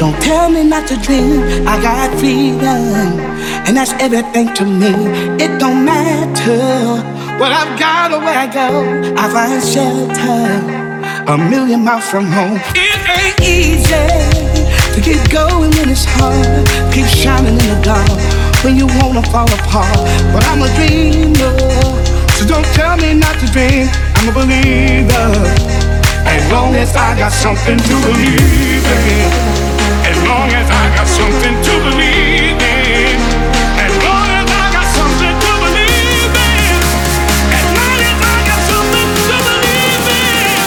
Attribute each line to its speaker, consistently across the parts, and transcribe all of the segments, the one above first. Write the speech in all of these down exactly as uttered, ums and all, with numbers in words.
Speaker 1: Don't tell me not to dream. I got freedom, and that's everything to me. It don't matter what I've got or where I go. I find shelter a million miles from home. It ain't easy to keep going when it's hard. Keep shining in the dark when you wanna fall apart. But I'm a dreamer, so don't tell me not to dream. I'm a believer, as long as I got something to believe in. As long as I got something to believe in. As long as I got something to believe in. As long as I got something to believe in.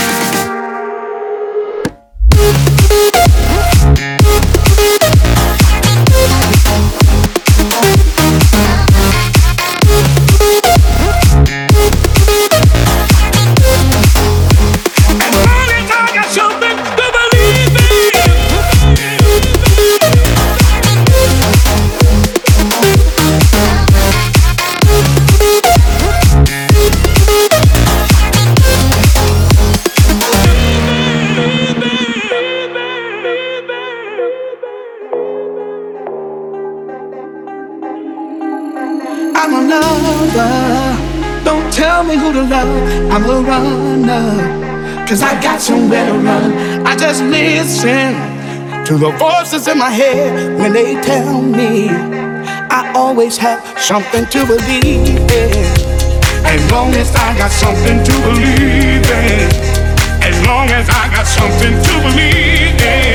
Speaker 1: I'm a lover, don't tell me who to love. I'm a runner, cause I got somewhere to run. I just listen to the voices in my head when they tell me I always have something to believe in. As long as I got something to believe in. As long as I got something to believe in.